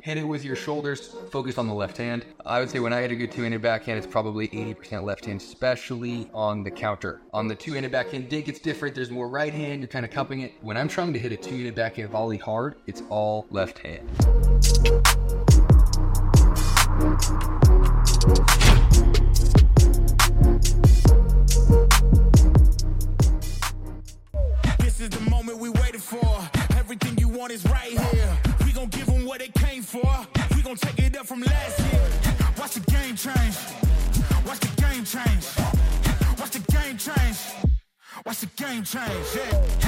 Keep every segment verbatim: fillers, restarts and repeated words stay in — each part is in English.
hit it with your shoulders, focus on the left hand. I would say when I hit a good two-handed backhand, it's probably eighty percent left hand, especially on the counter. On the two-handed backhand dink, it's different. There's more right hand, you're kind of cupping it. When I'm trying to hit a two-handed backhand volley hard, it's all left hand. This is the moment we waited for. Everything you want is right here. We gon' give them what they came for. We gon' take it up from last year. Watch the game change. Watch the game change. Watch the game change. Watch the game change. Yeah.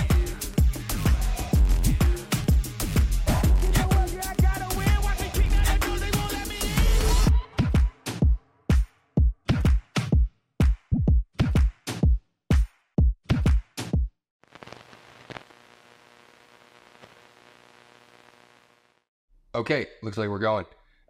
Okay, looks like we're going.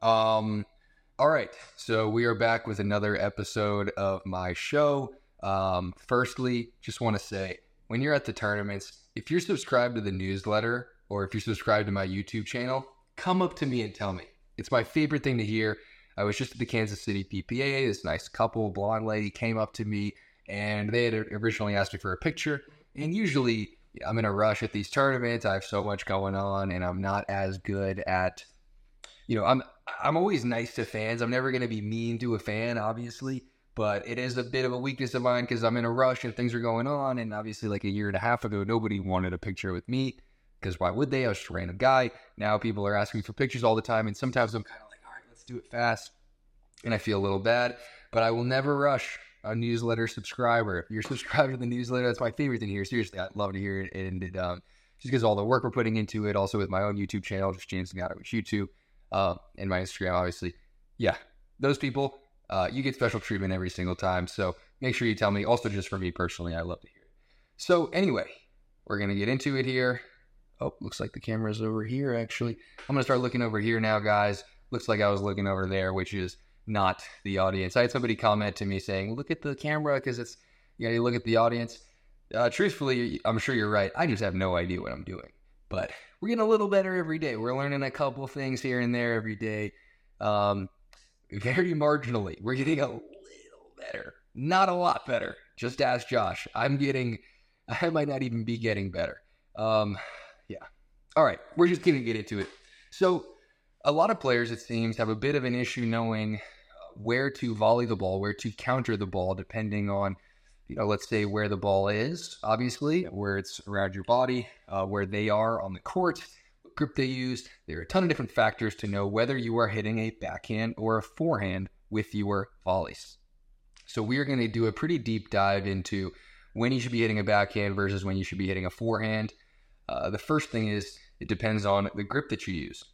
Um, all right, so we are back with another episode of my show. Um, firstly, just want to say, when you're at the tournaments, if you're subscribed to the newsletter or if you're subscribed to my YouTube channel, come up to me and tell me. It's my favorite thing to hear. I was just at the Kansas City P P A. This nice couple, blonde lady, came up to me, and they had originally asked me for a picture. And usually, I'm in a rush at these tournaments. I have so much going on, and I'm not as good at, you know, I'm I'm always nice to fans. I'm never going to be mean to a fan, obviously, but it is a bit of a weakness of mine because I'm in a rush and things are going on. And obviously, like a year and a half ago, nobody wanted a picture with me because why would they? I was just a random guy. Now people are asking me for pictures all the time, and sometimes I'm kind of like, all right, let's do it fast, and I feel a little bad, but I will never rush a newsletter subscriber. If you're subscribed to the newsletter, that's my favorite thing here. Seriously, I'd love to hear it. And it, um, just because all the work we're putting into it, also with my own YouTube channel, just James Gatowich YouTube, uh, and my Instagram, obviously. Yeah, those people, uh, you get special treatment every single time. So make sure you tell me. Also, just for me personally, I love to hear it. So anyway, we're going to get into it here. Oh, looks like the camera's over here, actually. I'm going to start looking over here now, guys. Looks like I was looking over there, which is not the audience. I had somebody comment to me saying, look at the camera because it's, you know, you look at the audience. Uh, truthfully, I'm sure you're right. I just have no idea what I'm doing. But we're getting a little better every day. We're learning a couple things here and there every day. Um, very marginally. We're getting a little better. Not a lot better. Just ask Josh. I'm getting, I might not even be getting better. Um, yeah. All right. We're just going to get into it. So a lot of players, it seems, have a bit of an issue knowing where to volley the ball, where to counter the ball, depending on, you know, let's say where the ball is, obviously, where it's around your body, uh, where they are on the court, what grip they use. There are a ton of different factors to know whether you are hitting a backhand or a forehand with your volleys. So we are going to do a pretty deep dive into when you should be hitting a backhand versus when you should be hitting a forehand. Uh, the first thing is it depends on the grip that you use.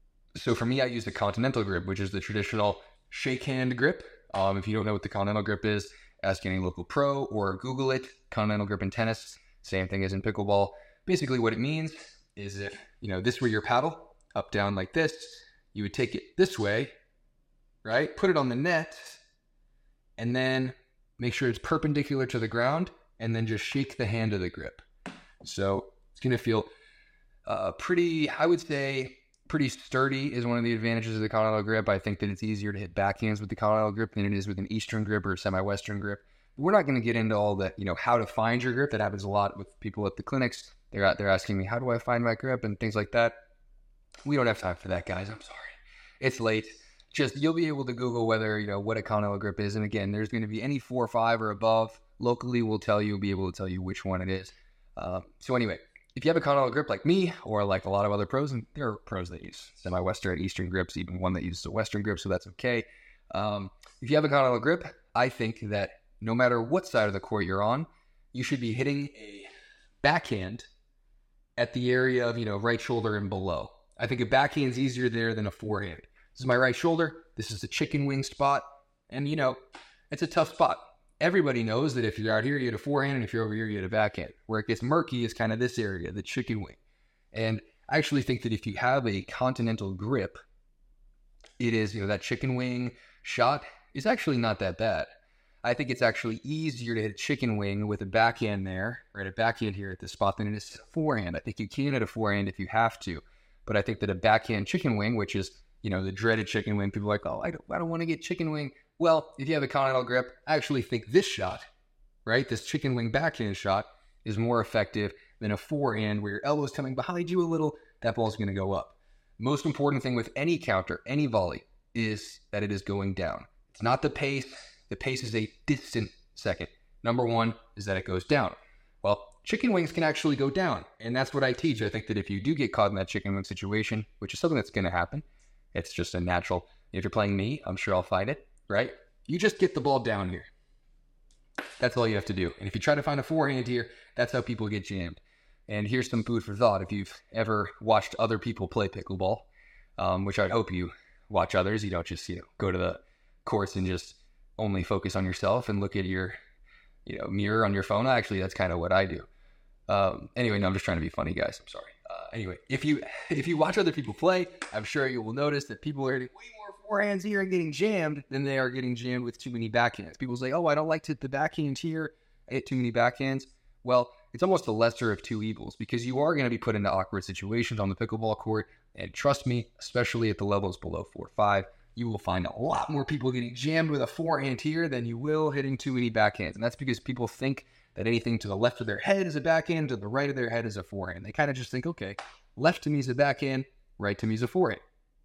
So for me, I use the Continental grip, which is the traditional shake hand grip. Um, if you don't know what the Continental grip is, ask any local pro or Google it. Continental grip in tennis, same thing as in pickleball. Basically what it means is if, you know, this were your paddle, up, down like this, you would take it this way, right? Put it on the net, and then make sure it's perpendicular to the ground, and then just shake the hand of the grip. So it's going to feel uh, pretty, I would say, pretty sturdy is one of the advantages of the Continental grip. I think that it's easier to hit backhands with the Continental grip than it is with an Eastern grip or a semi-Western grip. We're not going to get into all the, you know, how to find your grip. That happens a lot with people at the clinics. They're out there asking me, how do I find my grip and things like that. We don't have time for that, guys. I'm sorry. It's late. Just, you'll be able to Google whether, you know, what a Continental grip is. And again, there's going to be any four or five or above. Locally, we'll tell you, be able to tell you which one it is. Uh, so anyway, if you have a Continental grip like me, or like a lot of other pros, and there are pros that use semi-Western, Eastern grips, even one that uses a Western grip, so that's okay. Um, if you have a Continental grip, I think that no matter what side of the court you're on, you should be hitting a backhand at the area of, you know, right shoulder and below. I think a backhand's easier there than a forehand. This is my right shoulder. This is the chicken wing spot. And, you know, it's a tough spot. Everybody knows that if you're out here, you hit a forehand, and if you're over here, you hit a backhand. Where it gets murky is kind of this area, the chicken wing. And I actually think that if you have a Continental grip, it is, you know, that chicken wing shot is actually not that bad. I think it's actually easier to hit a chicken wing with a backhand there, or at a backhand here at this spot, than it is a forehand. I think you can hit a forehand if you have to. But I think that a backhand chicken wing, which is, you know, the dreaded chicken wing, people are like, oh, I don't, I don't want to get chicken wing. Well, if you have a continental grip, I actually think this shot, right, this chicken wing backhand shot is more effective than a forehand where your elbow's coming behind you a little, that ball's going to go up. Most important thing with any counter, any volley, is that it is going down. It's not the pace. The pace is a distant second. Number one is that it goes down. Well, chicken wings can actually go down, and that's what I teach. I think that if you do get caught in that chicken wing situation, which is something that's going to happen, it's just a natural. If you're playing me, I'm sure I'll find it, right? You just get the ball down here. That's all you have to do. And if you try to find a forehand here, that's how people get jammed. And here's some food for thought. If you've ever watched other people play pickleball, um, which I'd hope you watch others, you don't just, you know, go to the courts and just only focus on yourself and look at your, you know, mirror on your phone. Actually, that's kind of what I do. Um, anyway, no, I'm just trying to be funny, guys. I'm sorry. Uh, anyway, if you if you watch other people play, I'm sure you will notice that people are hitting way more forehands here and getting jammed than they are getting jammed with too many backhands. People say, oh, I don't like to hit the backhand here. I hit too many backhands. Well, it's almost the lesser of two evils because you are going to be put into awkward situations on the pickleball court. And trust me, especially at the levels below four or five, you will find a lot more people getting jammed with a forehand here than you will hitting too many backhands. And that's because people think that anything to the left of their head is a backhand, to the right of their head is a forehand. They kind of just think, okay, left to me is a backhand, right to me is a forehand.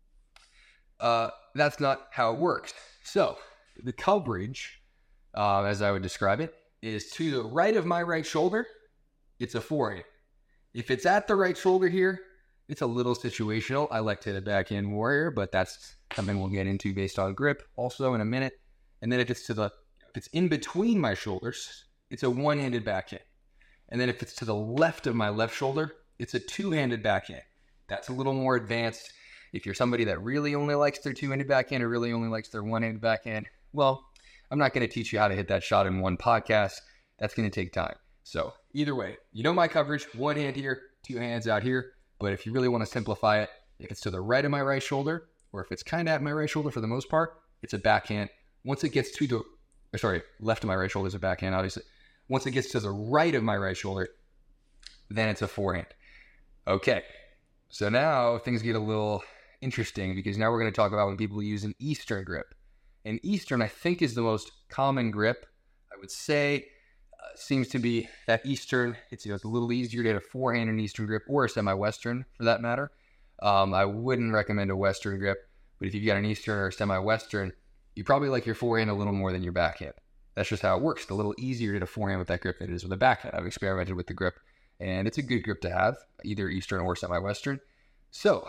Uh, that's not how it works. So the coverage, uh, as I would describe it, is to the right of my right shoulder, it's a forehand. If it's at the right shoulder here, it's a little situational. I like to hit a backhand warrior, but that's something we'll get into based on grip also in a minute. And then if it's to the, if it's in between my shoulders, it's a one-handed backhand. And then if it's to the left of my left shoulder, it's a two-handed backhand. That's a little more advanced. If you're somebody that really only likes their two-handed backhand or really only likes their one-handed backhand, well, I'm not going to teach you how to hit that shot in one podcast. That's going to take time. So either way, you know my coverage, one hand here, two hands out here. But if you really want to simplify it, if it's to the right of my right shoulder, or if it's kind of at my right shoulder for the most part, it's a backhand. Once it gets to the, or sorry, left of my right shoulder is a backhand, obviously. Once it gets to the right of my right shoulder, then it's a forehand. Okay, so now things get a little interesting because now we're going to talk about when people use an Eastern grip. And Eastern, I think, is the most common grip. I would say uh, seems to be that Eastern. It's, you know, it's a little easier to hit a forehand in Eastern grip or a semi-Western for that matter. Um, I wouldn't recommend a Western grip, but if you've got an Eastern or a semi-Western, you probably like your forehand a little more than your backhand. That's just how it works. It's a little easier to hit a forehand with that grip than it is with a backhand. I've experimented with the grip, and it's a good grip to have, either Eastern or semi-Western. So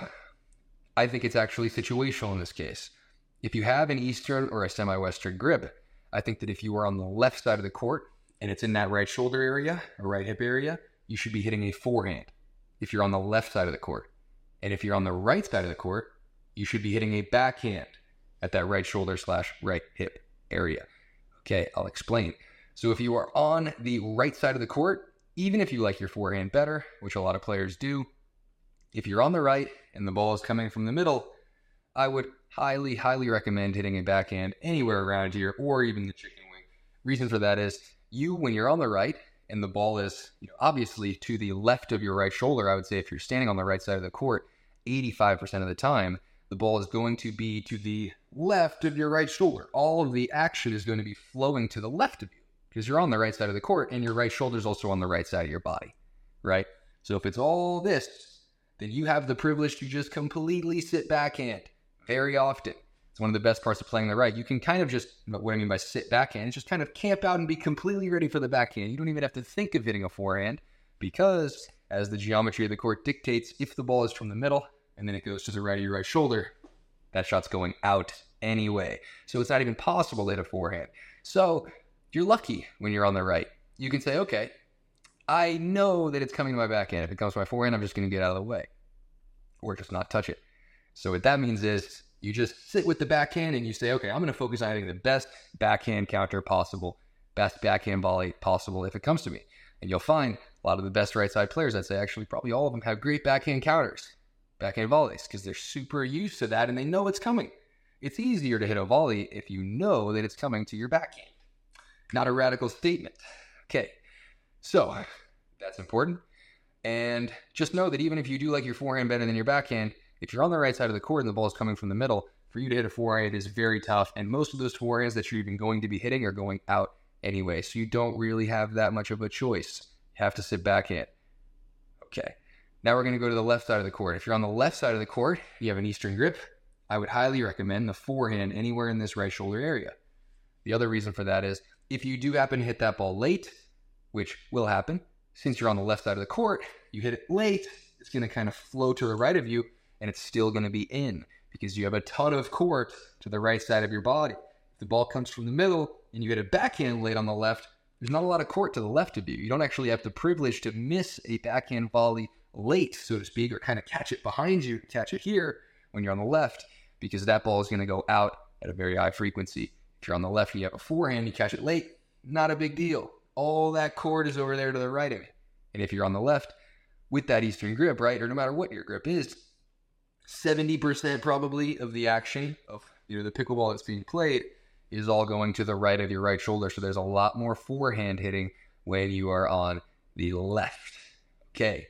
I think it's actually situational in this case. If you have an Eastern or a semi-Western grip, I think that if you are on the left side of the court and it's in that right shoulder area or right hip area, you should be hitting a forehand if you're on the left side of the court. And if you're on the right side of the court, you should be hitting a backhand at that right shoulder slash right hip area. Okay, I'll explain. So if you are on the right side of the court, even if you like your forehand better, which a lot of players do, if you're on the right and the ball is coming from the middle, I would highly, highly recommend hitting a backhand anywhere around here or even the chicken wing. Reason for that is you, when you're on the right and the ball is, you know, obviously to the left of your right shoulder, I would say if you're standing on the right side of the court, eighty-five percent of the time, the ball is going to be to the left of your right shoulder. All of the action is going to be flowing to the left of you because you're on the right side of the court and your right shoulder is also on the right side of your body, right? So if it's all this, then you have the privilege to just completely sit backhand very often. It's one of the best parts of playing the right. You can kind of just, what I mean by sit backhand, is just kind of camp out and be completely ready for the backhand. You don't even have to think of hitting a forehand because as the geometry of the court dictates, if the ball is from the middle and then it goes to the right of your right shoulder, that shot's going out anyway. So it's not even possible to hit a forehand. So you're lucky when you're on the right. You can say, okay, I know that it's coming to my backhand. If it comes to my forehand, I'm just going to get out of the way or just not touch it. So what that means is you just sit with the backhand and you say, okay, I'm going to focus on hitting the best backhand counter possible, best backhand volley possible if it comes to me. And you'll find a lot of the best right side players, I'd say actually probably all of them have great backhand counters, backhand volleys, because they're super used to that and they know it's coming. It's easier to hit a volley if you know that it's coming to your backhand. Not a radical statement. Okay, so that's important. And just know that even if you do like your forehand better than your backhand, if you're on the right side of the court and the ball is coming from the middle, for you to hit a forehand is very tough. And most of those forehands that you're even going to be hitting are going out anyway. So you don't really have that much of a choice. You have to sit backhand. Okay. Now we're going to go to the left side of the court. If you're on the left side of the court, you have an Eastern grip. I would highly recommend the forehand anywhere in this right shoulder area. The other reason for that is if you do happen to hit that ball late, which will happen, since you're on the left side of the court, you hit it late, it's going to kind of flow to the right of you, and it's still going to be in because you have a ton of court to the right side of your body. If the ball comes from the middle and you hit a backhand late on the left, there's not a lot of court to the left of you. You don't actually have the privilege to miss a backhand volley late, so to speak, or kind of catch it behind you, catch it here when you're on the left, because that ball is going to go out at a very high frequency. If you're on the left and you have a forehand, you catch it late, not a big deal. All that court is over there to the right of you. And if you're on the left with that Eastern grip, right, or no matter what your grip is, seventy percent probably of the action of you know the pickleball that's being played is all going to the right of your right shoulder. So there's a lot more forehand hitting when you are on the left. Okay,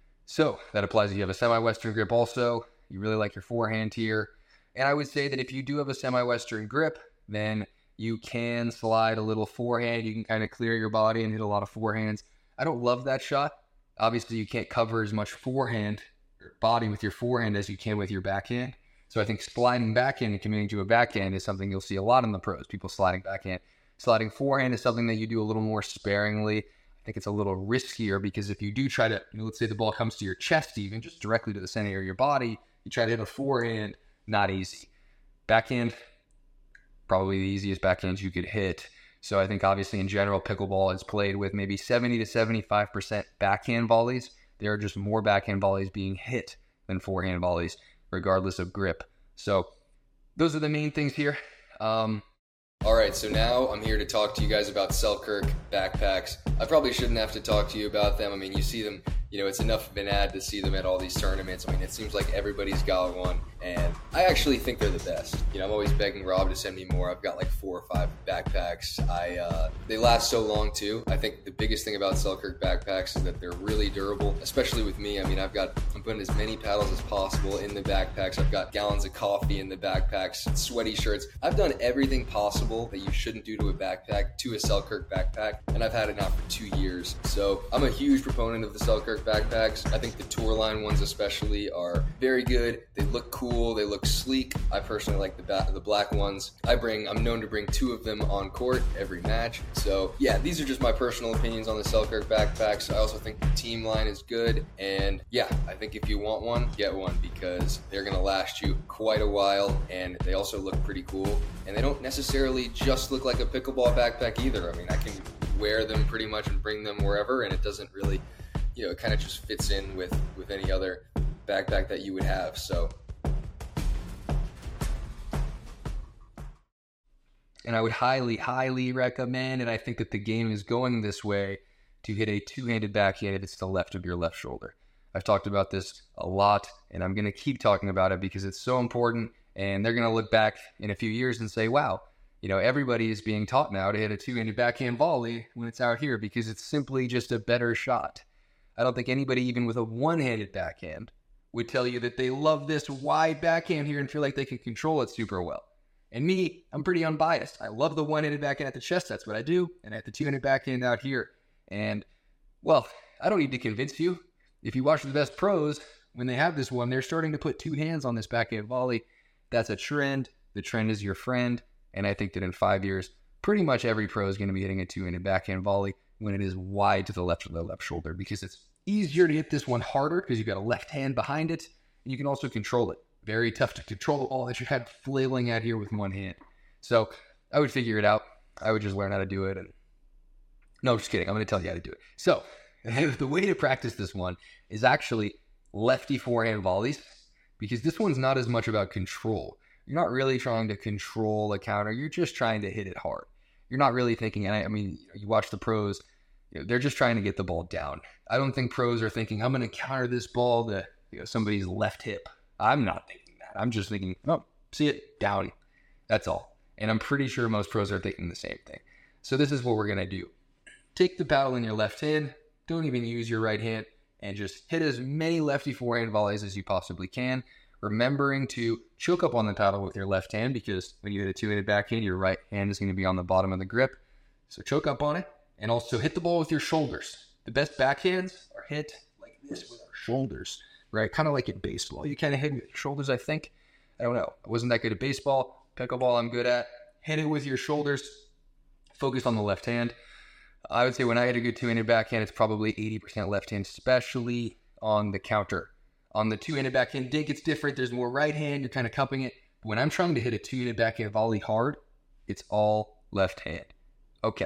so that applies if you have a semi-Western grip also. You really like your forehand here. And I would say that if you do have a semi-Western grip, then you can slide a little forehand. You can kind of clear your body and hit a lot of forehands. I don't love that shot. Obviously, you can't cover as much forehand or body with your forehand as you can with your backhand. So I think sliding backhand and committing to a backhand is something you'll see a lot in the pros, people sliding backhand. Sliding forehand is something that you do a little more sparingly. I think it's a little riskier because if you do try to, you know, let's say the ball comes to your chest even, just directly to the center of your body, you try to hit a forehand, not easy. Backhand, probably the easiest backhands you could hit. So I think obviously in general, pickleball is played with maybe seventy to seventy-five percent backhand volleys. There are just more backhand volleys being hit than forehand volleys, regardless of grip. So those are the main things here. Um, All right, so now I'm here to talk to you guys about Selkirk backpacks. I probably shouldn't have to talk to you about them. I mean, you see them, you know, it's enough of an ad to see them at all these tournaments. I mean, it seems like everybody's got one, and I actually think they're the best. You know, I'm always begging Rob to send me more. I've got like four or five backpacks. I uh, they last so long too. I think the biggest thing about Selkirk backpacks is that they're really durable, especially with me. I mean, I've got, I'm putting as many paddles as possible in the backpacks. I've got gallons of coffee in the backpacks, sweaty shirts. I've done everything possible that you shouldn't do to a backpack to a Selkirk backpack, and I've had it now for two years. So I'm a huge proponent of the Selkirk backpacks. I think the Tour Line ones especially are very good. They look cool, they look sleek. I personally like the ba- the black ones. I bring, I'm known to bring two of them on court every match. So yeah, these are just my personal opinions on the Selkirk backpacks. I also think the Team Line is good, and yeah, I think if you want one, get one because they're gonna last you quite a while, and they also look pretty cool, and they don't necessarily just look like a pickleball backpack either. I mean, I can wear them pretty much and bring them wherever, and it doesn't really, you know, it kind of just fits in with, with any other backpack that you would have. So, and I would highly, highly recommend, and I think that the game is going this way, to hit a two-handed backhand if it's the left of your left shoulder. I've talked about this a lot, and I'm going to keep talking about it because it's so important, and they're going to look back in a few years and say, wow, you know, everybody is being taught now to hit a two-handed backhand volley when it's out here because it's simply just a better shot. I don't think anybody, even with a one-handed backhand, would tell you that they love this wide backhand here and feel like they can control it super well. And me, I'm pretty unbiased. I love the one-handed backhand at the chest. That's what I do. And at the two-handed backhand out here. And, well, I don't need to convince you. If you watch the best pros, when they have this one, they're starting to put two hands on this backhand volley. That's a trend. The trend is your friend. And I think that in five years, pretty much every pro is going to be hitting a two-handed backhand volley when it is wide to the left of the left shoulder because it's easier to hit this one harder because you've got a left hand behind it, and you can also control it. Very tough to control the ball that you had flailing out here with one hand. So I would figure it out. I would just learn how to do it. And no, just kidding. I'm going to tell you how to do it. So the way to practice this one is actually lefty forehand volleys because this one's not as much about control. You're not really trying to control a counter. You're just trying to hit it hard. You're not really thinking, and I, I mean, you watch the pros, you know, they're just trying to get the ball down. I don't think pros are thinking, I'm going to counter this ball to, you know, somebody's left hip. I'm not thinking that. I'm just thinking, oh, see it, down. That's all. And I'm pretty sure most pros are thinking the same thing. So this is what we're going to do. Take the paddle in your left hand. Don't even use your right hand. and just hit as many lefty forehand volleys as you possibly can, remembering to choke up on the paddle with your left hand, because when you hit a two-handed backhand, your right hand is going to be on the bottom of the grip. So choke up on it, and also hit the ball with your shoulders. The best backhands are hit like this with our shoulders, right? Kind of like in baseball. You kind of hit with your shoulders, I think. I don't know. I wasn't that good at baseball. Pickleball, I'm good at. Hit it with your shoulders. Focus on the left hand. I would say when I hit a good two-handed backhand, it's probably eighty percent left hand, especially on the counter. On the two-handed backhand dink, it's different. There's more right hand. You're kind of cupping it. But when I'm trying to hit a two-handed backhand volley hard, it's all left hand. Okay.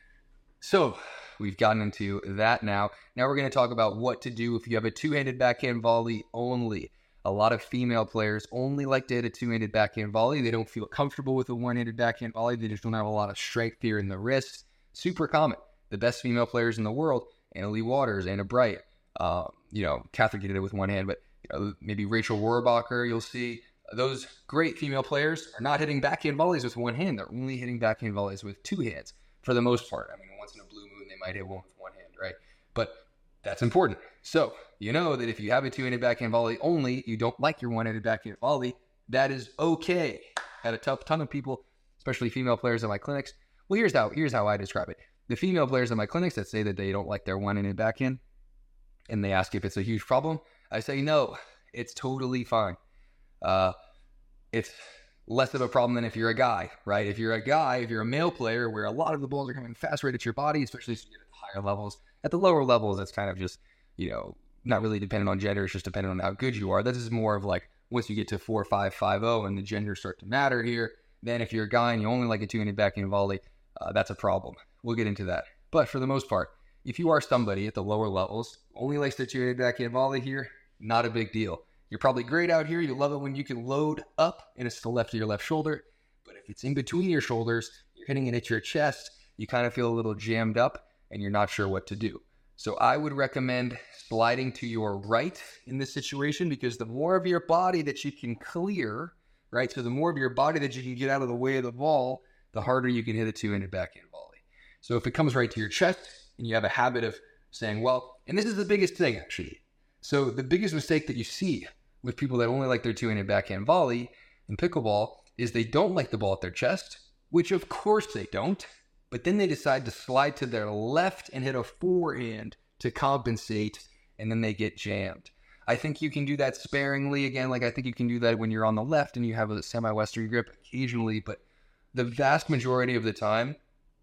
So we've gotten into that now. Now we're going to talk about what to do if you have a two-handed backhand volley only. A lot of female players only like to hit a two-handed backhand volley. They don't feel comfortable with a one-handed backhand volley. They just don't have a lot of strength here in the wrist. Super common. The best female players in the world, Anna Leigh Waters, Anna Bright, uh, you know, Catherine did it with one hand, but you know, maybe Rachel Rohrbacher, you'll see. Those great female players are not hitting backhand volleys with one hand. They're only hitting backhand volleys with two hands for the most part. I mean, once in a blue moon, they might hit one with one hand, right? But that's important. So you know that if you have a two-handed backhand volley only, you don't like your one-handed backhand volley, that is okay. Had a tough ton of people, especially female players in my clinics. Well, here's how here's how I describe it. The female players in my clinics that say that they don't like their one-handed backhand, and they ask if it's a huge problem, I say no, it's totally fine. Uh, it's less of a problem than if you're a guy, right? If you're a guy, if you're a male player where a lot of the balls are coming fast right at your body, especially if you get at the higher levels. At the lower levels, that's kind of just, you know, not really dependent on gender. It's just dependent on how good you are. This is more of like once you get to four, five, five, oh, and the genders start to matter here. Then if you're a guy and you only like a two-handed backhand volley, uh, that's a problem. We'll get into that. But for the most part, if you are somebody at the lower levels, only likes the two-handed backhand volley here, not a big deal. You're probably great out here. You love it when you can load up and it's to the left of your left shoulder. But if it's in between your shoulders, you're hitting it at your chest, you kind of feel a little jammed up and you're not sure what to do. So I would recommend sliding to your right in this situation, because the more of your body that you can clear, right? So the more of your body that you can get out of the way of the ball, the harder you can hit a two-handed backhand volley. So if it comes right to your chest and you have a habit of saying, well, and this is the biggest thing actually. So the biggest mistake that you see with people that only like their two-handed backhand volley in pickleball is they don't like the ball at their chest, which of course they don't, but then they decide to slide to their left and hit a forehand to compensate, and then they get jammed. I think you can do that sparingly. Again, like I think you can do that when you're on the left and you have a semi-westerly grip occasionally, but the vast majority of the time,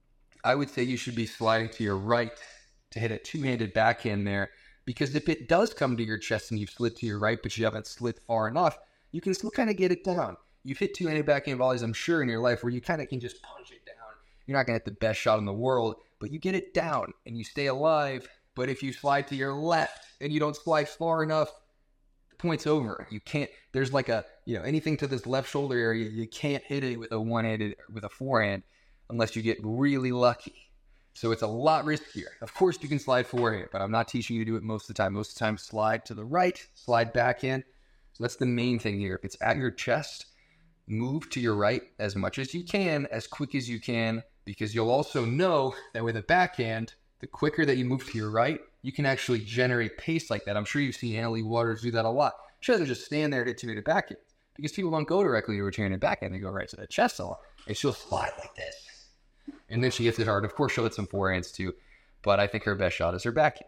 I would say you should be sliding to your right to hit a two-handed backhand there, because if it does come to your chest and you've slid to your right, but you haven't slid far enough, you can still kind of get it down. You've hit two-handed backhand volleys, I'm sure, in your life where you kind of can just punch it down. You're not going to hit the best shot in the world, but you get it down and you stay alive. But if you slide to your left and you don't slide far enough, the point's over. You can't, there's like a, you know, anything to this left shoulder area, you can't hit it with a one-handed, with a forehand unless you get really lucky. So it's a lot riskier. Of course you can slide forehand, but I'm not teaching you to do it most of the time. Most of the time, slide to the right, slide backhand. So that's the main thing here. If it's at your chest, move to your right as much as you can, as quick as you can, because you'll also know that with a backhand, the quicker that you move to your right, you can actually generate pace like that. I'm sure you've seen Anna Leigh Waters do that a lot. She doesn't just stand there to two-handed backhand, because people don't go directly to a two-handed backhand. They go right to the chest a lot, and she'll slide like this. And then she hits it hard. Of course, she'll hit some forehands too, but I think her best shot is her backhand.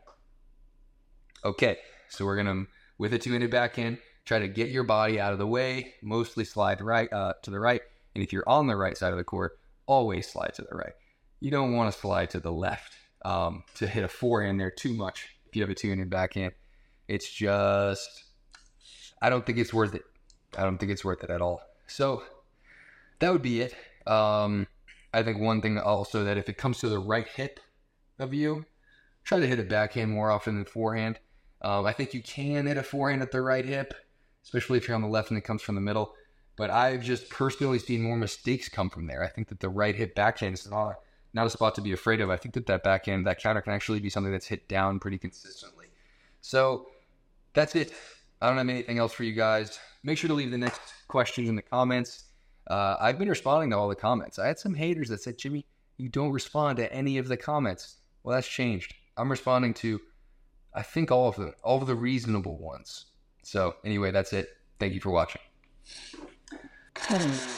Okay, so we're going to, with a two-handed backhand, try to get your body out of the way, mostly slide right uh, to the right. And if you're on the right side of the court, always slide to the right. You don't want to slide to the left um, to hit a forehand there too much. If you have a two-handed backhand, it's just, I don't think it's worth it. I don't think it's worth it at all. So that would be it. Um, I think one thing also, that if it comes to the right hip of you, try to hit a backhand more often than forehand. Um, I think you can hit a forehand at the right hip, especially if you're on the left and it comes from the middle. But I've just personally seen more mistakes come from there. I think that the right hip backhand is not, not a spot to be afraid of. I think that that backhand, that counter can actually be something that's hit down pretty consistently. So that's it. I don't have anything else for you guys. Make sure to leave the next questions in the comments. Uh, I've been responding to all the comments. I had some haters that said, Jimmy, you don't respond to any of the comments. Well, that's changed. I'm responding to, I think all of them, all of the reasonable ones. So anyway, that's it. Thank you for watching.